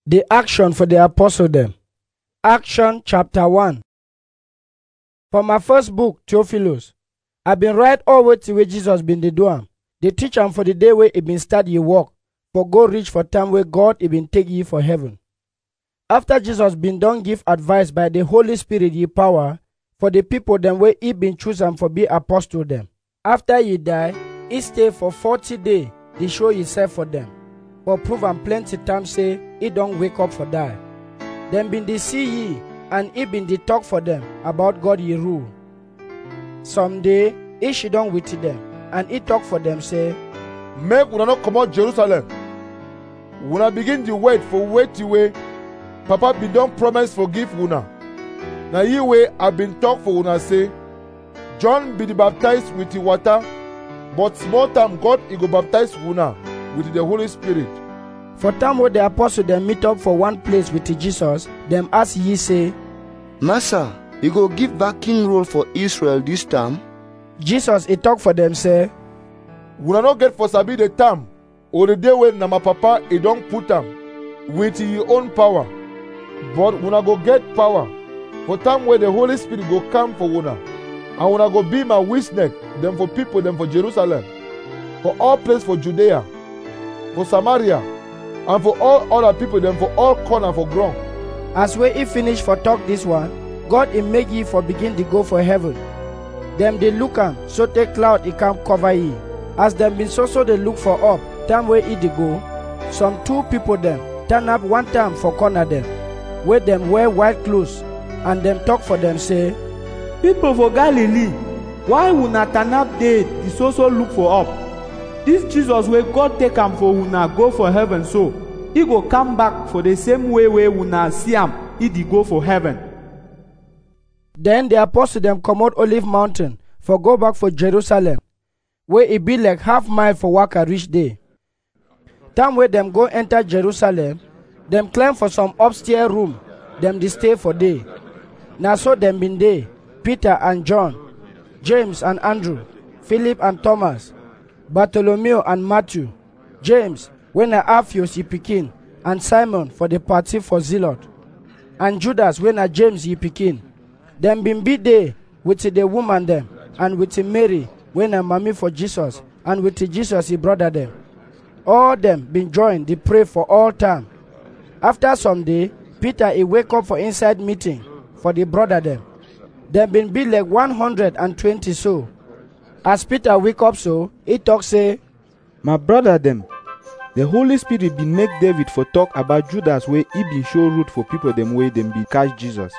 The action for the apostle them. Action chapter 1. For my first book, Theophilus, I been write all the way Jesus been dey do am. They teach am for the day where he been start ye work, for go reach for time where God he been take ye for heaven. After Jesus been done give advice by the Holy Spirit ye power, for the people them where he been choose am for be apostle them. After ye die, he stay for 40 days, they show himself for them. For prove am plenty times say he don't wake up for die. Them been they see ye, and he been they talk for them about God ye rule. Someday he should done with them, and he talk for them say, make una not come out Jerusalem. Una begin the wait for wait way. Papa be done promise forgive una. Now ye way I been talk for una say, John be the baptized with the water, but small time God he go baptize una with the Holy Spirit. For time where the apostle them meet up for one place with Jesus, them ask ye say, Master, you go give back king rule for Israel this time? Jesus he talk for them say, Una not get for sabi the time or the day when na my papa he don't put am with your own power. But una go get power for time where the Holy Spirit go come for una. And una go be my witness, them for people, them for Jerusalem, for all place for Judea, for Samaria, and for all other people, them for all corner for ground. As we he finish for talk this one, God he make ye for begin to go for heaven. Them they look am, so take cloud he come cover ye. As them been so they look for up, time where he dey go, some two people them turn up one time for corner them, where them wear white clothes, and them talk for them say, people for Galilee, why una turn up dead the so look for up? This Jesus wey God take am for una go for heaven, so he go come back for the same way una see am, he dey go for heaven. Then the apostle them come out Olive Mountain for go back for Jerusalem, where it be like half mile for waka reach day. Time where them go enter Jerusalem, them climb for some upstairs room, them they stay for day. Now so them been there, Peter and John, James and Andrew, Philip and Thomas, Bartholomew and Matthew, James, when I Alphaeus ye pikin, and Simon for the party for Zealot, and Judas when I James ye pikin. Them been be there with the woman them, and with Mary when I mommy for Jesus, and with Jesus he brother them. All them been joined, they pray for all time. After some day, Peter he wake up for inside meeting for the brother them. Them been be like 120 so. As Peter wake up so, he talk say, my brother them, the Holy Spirit been make David for talk about Judas where he been show root for people them way them be catch Jesus.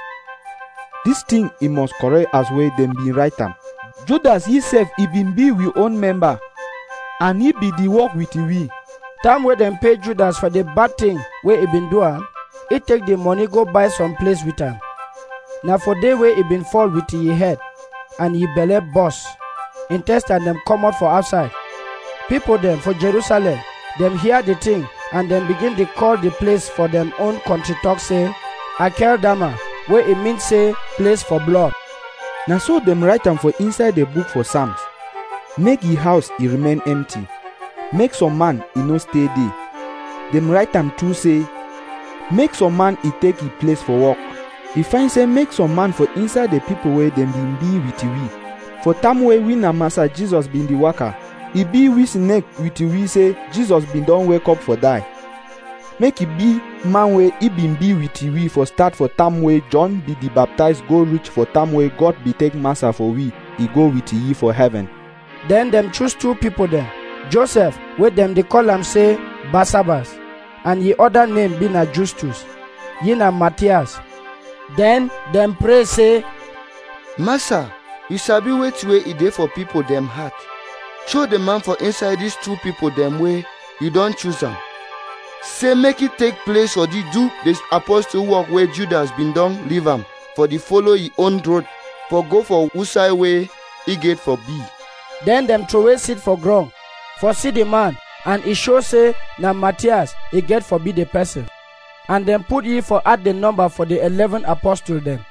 This thing he must correct as way them be right am. Judas himself he been be we own member, and he be the work with we. Time where them pay Judas for the bad thing where he been do am, he take the money go buy some place with him. Now for day where he been fall with ye head, and ye belly boss, intestine them come out for outside. People them for Jerusalem, them hear the thing, and them begin to call the place for them own country talk say, Akeldama, where it means say, place for blood. Now so them write them for inside the book for Psalms. Make ye house he remain empty. Make some man he no stay there. Them write them too say, make some man he take he place for work. He find say make some man for inside the people where them been be with we. For time where we na Master Jesus been the worker, he be with neck with we say Jesus been done wake up for die. Make he be man where he been be with we for start for time where John be the baptized go reach for time where God be take Master for we, he go with ye for heaven. Then them choose two people there. Joseph, where them they call him say Barsabbas, and ye other name be na Justus, ye na Matthias. Then them pray say, Master, you sabi wait way e dey for people them heart. Show the man for inside these two people them way you don't choose them. Say make it take place or the do this apostle work where Judas been done leave him for the follow he own road for go for Usai way he get for B. Then them throw away seed for ground, for see the man, and he show say na Matthias he get for be the person. And then put ye for add the number for the 11 apostles them.